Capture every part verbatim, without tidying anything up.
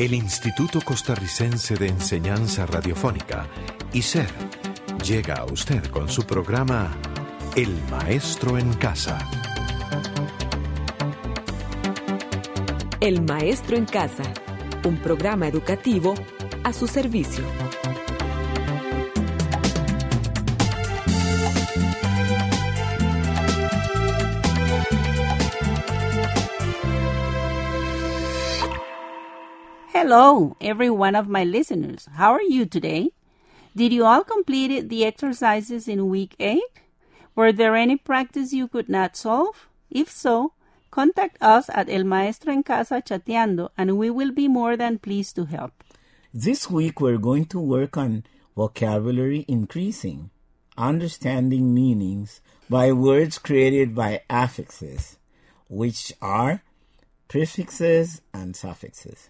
El Instituto Costarricense de Enseñanza Radiofónica, I S E R, llega a usted con su programa El Maestro en Casa. El Maestro en Casa, un programa educativo a su servicio. Hello, every one of my listeners. How are you today? Did you all complete the exercises in week eight? Were there any practice you could not solve? If so, contact us at El Maestro en Casa Chateando, and we will be more than pleased to help. This week we're going to work on vocabulary increasing, understanding meanings by words created by affixes, which are prefixes and suffixes.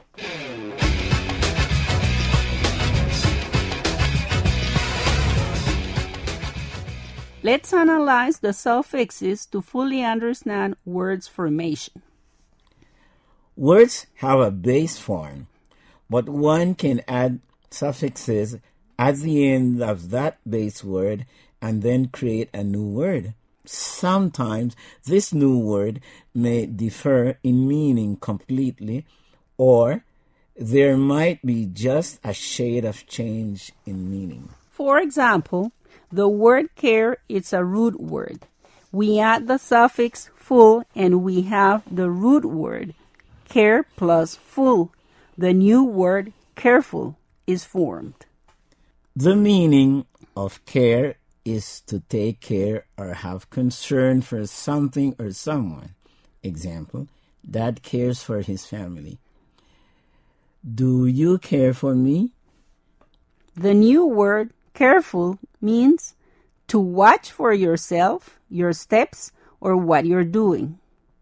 Let's analyze the suffixes to fully understand words formation. Words have a base form, but one can add suffixes at the end of that base word and then create a new word. Sometimes this new word may differ in meaning completely, or there might be just a shade of change in meaning. For example, the word care is a root word. We add the suffix full and we have the root word care plus full. The new word careful is formed. The meaning of care is to take care or have concern for something or someone. Example, Dad cares for his family. Do you care for me? The new word careful means to watch for yourself, your steps, or what you're doing.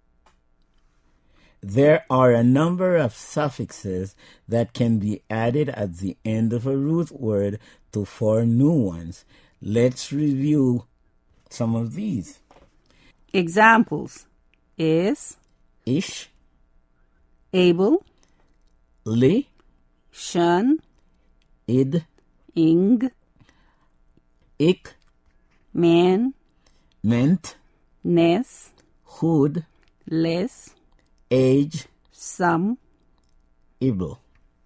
There are a number of suffixes that can be added at the end of a root word to form new ones. Let's review some of these. Examples is ish, able, li, shun, id, ing, ik, man, meant, ness, hood, less, age, some, able.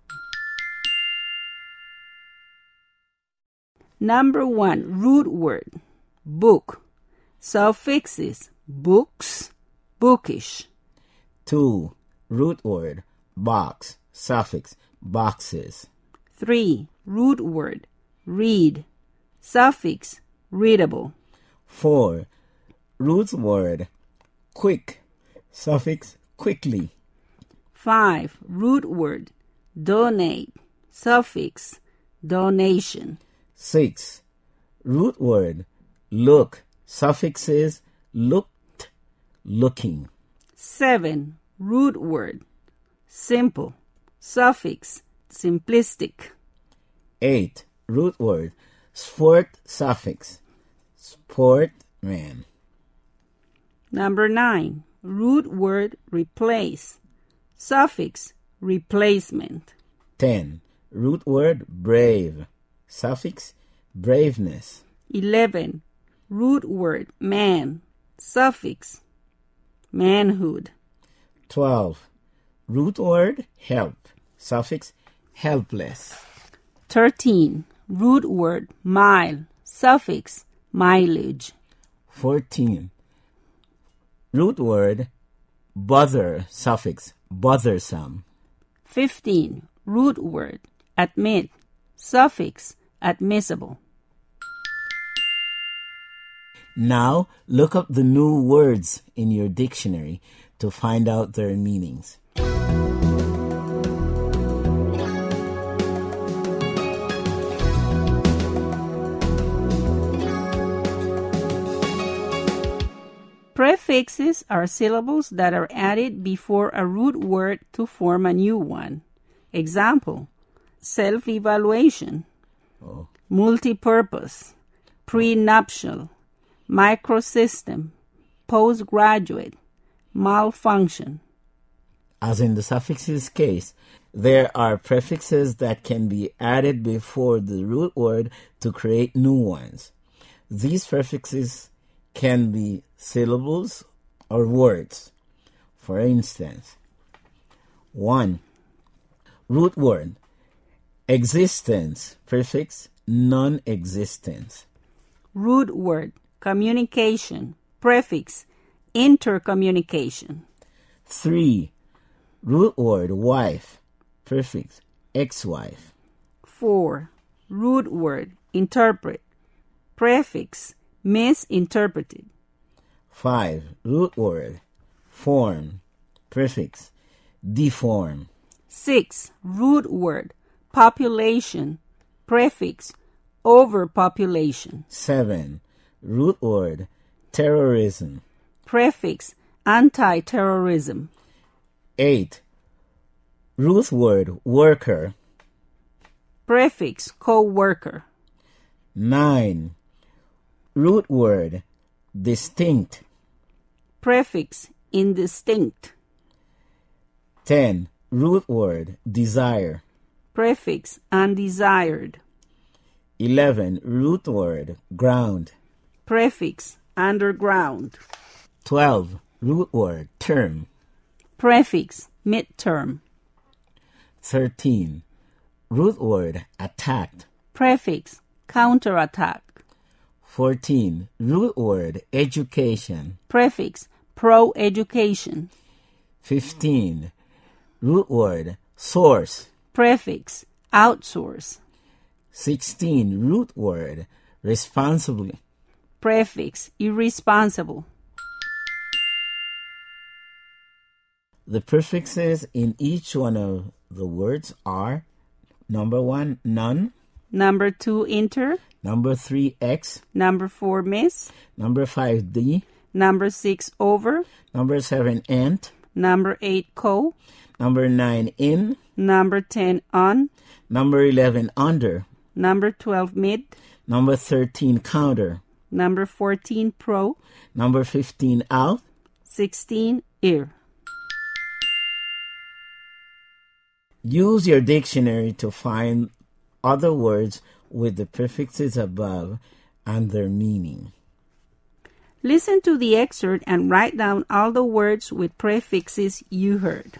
Number one, root word, book. Suffixes, books, bookish. Two, root word, box. Suffix, boxes. Three, root word, read. Suffix, readable. Four, root word, quick. Suffix, quickly. Five, root word, donate. Suffix, donation. Six, root word, look. Suffixes, looked, looking. Seven, root word, simple. Suffix, simplistic. Eight, root word, sport. Suffix, sportman. Number nine, root word, replace. Suffix, replacement. Ten, root word, brave. Suffix, braveness. Eleven, root word, man. Suffix, manhood. Twelve, root word, help. Suffix, helpless. Thirteen, root word, mile. Suffix, mileage. Fourteen, root word, bother. Suffix, bothersome. Fifteen, root word, admit. Suffix, admissible. Now, look up the new words in your dictionary to find out their meanings. Prefixes are syllables that are added before a root word to form a new one. Example, self-evaluation, Oh. multi-purpose, prenuptial, microsystem, postgraduate, malfunction. As in the suffixes case, there are prefixes that can be added before the root word to create new ones. These prefixes can be syllables or words. For instance, one. Root word. Existence, prefix, non-existence. Root word, communication, prefix, intercommunication. Three. Root word, wife, prefix, ex-wife. Four. Root word, interpret, prefix, misinterpreted. Five. Root word, form, prefix, deform. Six. Root word, population, prefix, overpopulation. Seven. Root word, terrorism. Prefix, anti-terrorism. Eight. Root word, worker. Prefix, co-worker. Nine. Root word, distinct. Prefix, indistinct. Ten. Root word, desire. Prefix, undesired. Eleven. Root word, ground. Prefix, underground. Twelve. Root word, term. Prefix, midterm. Thirteen. Root word, attacked. Prefix, counterattack. Fourteen. Root word, education. Prefix, pro-education. Fifteen. Root word, source. Prefix, outsource. Sixteen. Root word, responsibly. Prefix, irresponsible. The prefixes in each one of the words are: number one, none. Number two, inter. Number three, ex. Number four, miss. Number five, the. Number six, over. Number seven, ant. Number eight, co. Number nine, in. Number ten, on. Number eleven, under. Number twelve, mid. Number thirteen, counter. Number fourteen, pro. Number fifteen, out. sixteen, ear. Use your dictionary to find other words with the prefixes above and their meaning. Listen to the excerpt and write down all the words with prefixes you heard.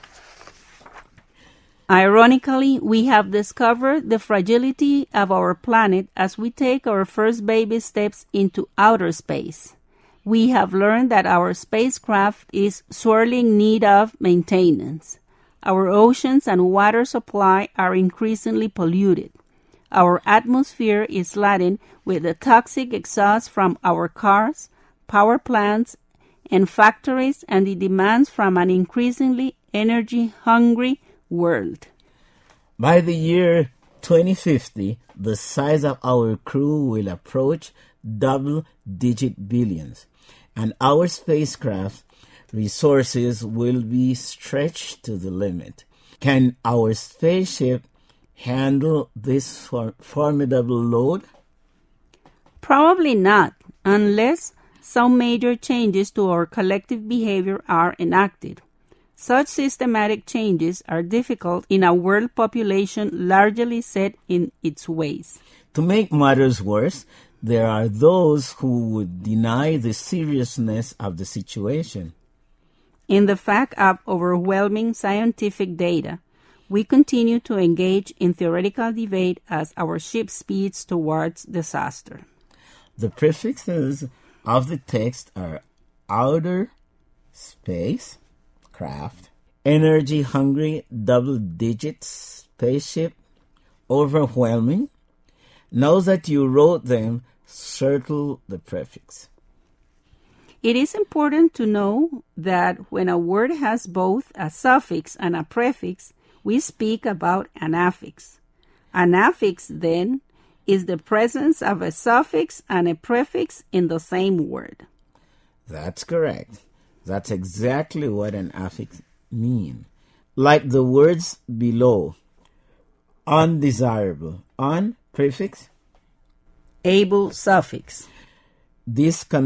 Ironically, we have discovered the fragility of our planet as we take our first baby steps into outer space. We have learned that our spacecraft is sorely in need of maintenance. Our oceans and water supply are increasingly polluted. Our atmosphere is laden with the toxic exhaust from our cars, power plants, and factories, and the demands from an increasingly energy-hungry world. By the year twenty fifty, the size of our crew will approach double-digit billions, and our spacecraft resources will be stretched to the limit. Can our spaceship handle this for- formidable load? Probably not, unless some major changes to our collective behavior are enacted. Such systematic changes are difficult in a world population largely set in its ways. To make matters worse, there are those who would deny the seriousness of the situation. In the fact of overwhelming scientific data, we continue to engage in theoretical debate as our ship speeds towards disaster. The prefixes of the text are outer space, craft, energy-hungry double-digit spaceship, overwhelming. Now that you wrote them, circle the prefix. It is important to know that when a word has both a suffix and a prefix, we speak about an affix. An affix, then, is the presence of a suffix and a prefix in the same word. That's correct. That's exactly what an affix means. Like the words below. Undesirable. Un, prefix. Able, suffix.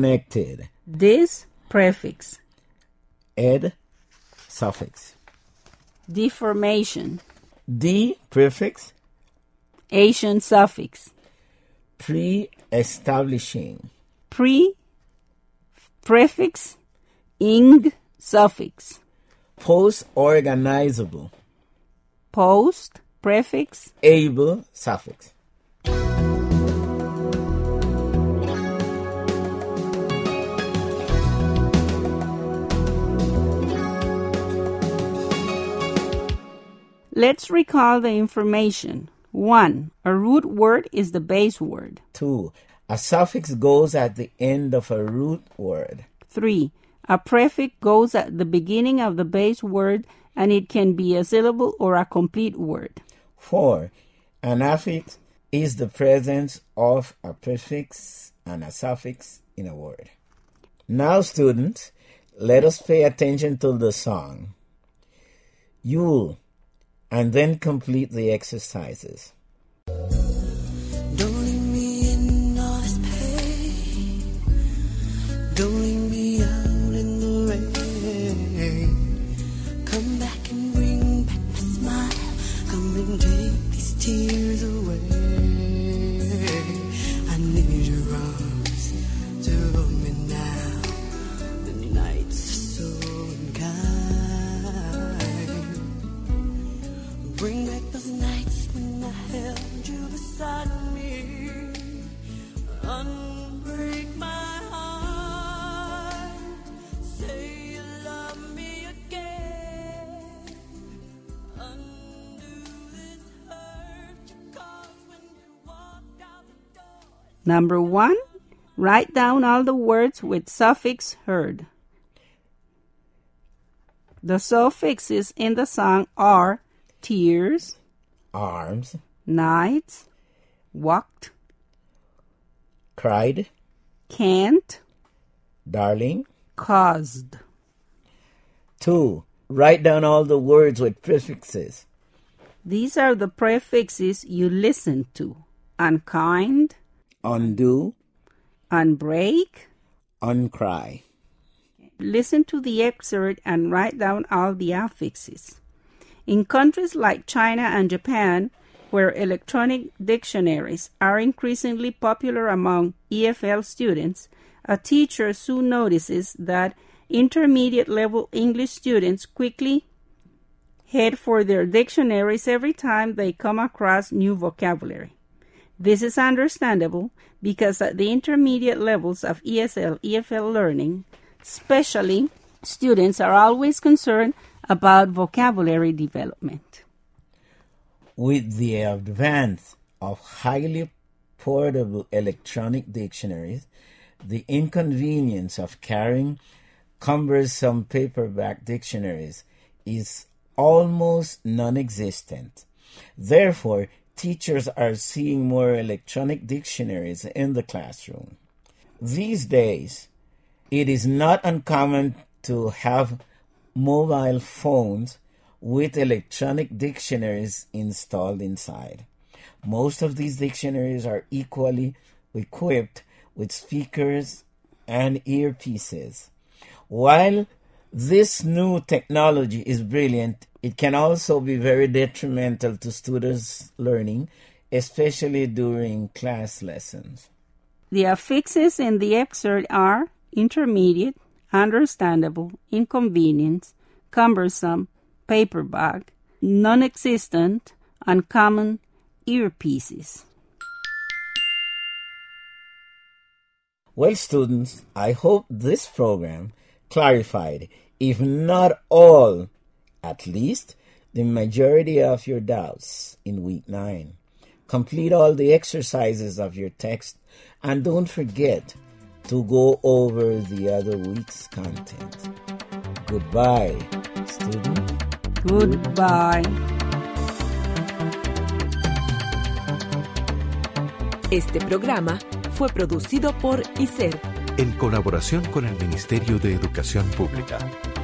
Disconnected. Dis, prefix. Ed, suffix. Deformation. De, prefix. Asian suffix. Pre-establishing. Pre, prefix. Ing, suffix. Post-organizable. Post, prefix. Able, suffix. Let's recall the information. One, a root word is the base word. Two, a suffix goes at the end of a root word. Three, a prefix goes at the beginning of the base word and it can be a syllable or a complete word. Four, an affix is the presence of a prefix and a suffix in a word. Now, students, let us pay attention to the song. You'll and then complete the exercises. Don't leave me in all this pain. Don't leave me out in the rain. Come back and bring back my smile. Come and take these tears away. I need your arms to hold me now. The nights are so unkind. Bring back those nights when I held you beside me. Unbreak my heart. Say you love me again. Undo this hurt you caused when you walked out the door. Number one, write down all the words with suffix heard. The suffixes in the song are tears, Arms, nights, walked, cried, can't, darling. caused. Two, write down all the words with prefixes. These are the prefixes you listen to. Unkind, Undo, unbreak. uncry. Listen to the excerpt and write down all the affixes. In countries like China and Japan, where electronic dictionaries are increasingly popular among E F L students, a teacher soon notices that intermediate-level English students quickly head for their dictionaries every time they come across new vocabulary. This is understandable because at the intermediate levels of E S L, E F L learning, especially, students are always concerned about vocabulary development. With the advance of highly portable electronic dictionaries, the inconvenience of carrying cumbersome paperback dictionaries is almost non-existent. Therefore, teachers are seeing more electronic dictionaries in the classroom. These days, it is not uncommon to have mobile phones with electronic dictionaries installed inside. Most of these dictionaries are equally equipped with speakers and earpieces. While this new technology is brilliant, it can also be very detrimental to students' learning, especially during class lessons. The affixes in the excerpt are intermediate, understandable, inconvenience, cumbersome, paperback, non-existent, uncommon, earpieces. Well, students, I hope this program clarified, if not all, at least the majority of your doubts in week nine. Complete all the exercises of your text and don't forget to go over the other week's content. Goodbye, student. Goodbye. Este programa fue producido por I S E R. En colaboración con el Ministerio de Educación Pública.